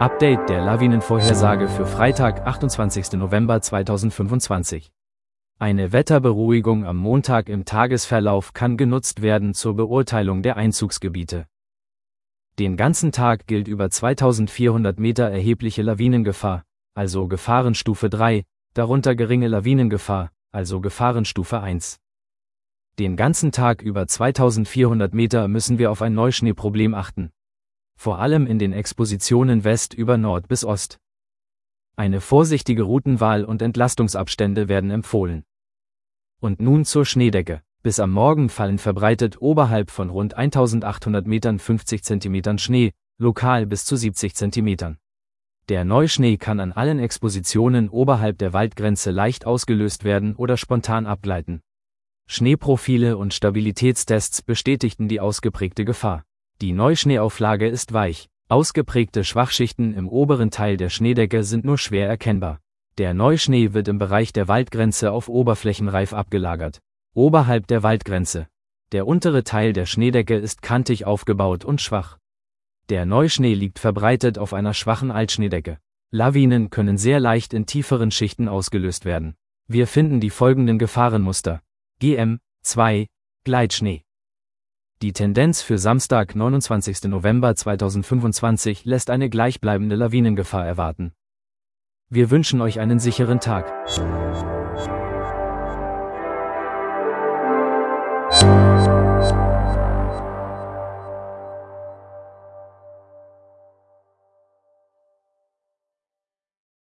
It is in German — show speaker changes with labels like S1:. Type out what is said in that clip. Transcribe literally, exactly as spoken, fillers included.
S1: Update der Lawinenvorhersage für Freitag, achtundzwanzigsten November zweitausendfünfundzwanzig. Eine Wetterberuhigung am Montag im Tagesverlauf kann genutzt werden zur Beurteilung der Einzugsgebiete. Den ganzen Tag gilt über zweitausendvierhundert Meter erhebliche Lawinengefahr, also Gefahrenstufe drei, darunter geringe Lawinengefahr, also Gefahrenstufe eins. Den ganzen Tag über zweitausendvierhundert Meter müssen wir auf ein Neuschneeproblem achten. Vor allem in den Expositionen West über Nord bis Ost. Eine vorsichtige Routenwahl und Entlastungsabstände werden empfohlen. Und nun zur Schneedecke. Bis am Morgen fallen verbreitet oberhalb von rund eintausendachthundert Metern fünfzig Zentimetern Schnee, lokal bis zu siebzig Zentimetern. Der Neuschnee kann an allen Expositionen oberhalb der Waldgrenze leicht ausgelöst werden oder spontan abgleiten. Schneeprofile und Stabilitätstests bestätigten die ausgeprägte Gefahr. Die Neuschneeauflage ist weich. Ausgeprägte Schwachschichten im oberen Teil der Schneedecke sind nur schwer erkennbar. Der Neuschnee wird im Bereich der Waldgrenze auf Oberflächenreif abgelagert. Oberhalb der Waldgrenze. Der untere Teil der Schneedecke ist kantig aufgebaut und schwach. Der Neuschnee liegt verbreitet auf einer schwachen Altschneedecke. Lawinen können sehr leicht in tieferen Schichten ausgelöst werden. Wir finden die folgenden Gefahrenmuster. G M zwei, Gleitschnee. Die Tendenz für Samstag, neunundzwanzigsten November zweitausendfünfundzwanzig lässt eine gleichbleibende Lawinengefahr erwarten. Wir wünschen euch einen sicheren Tag.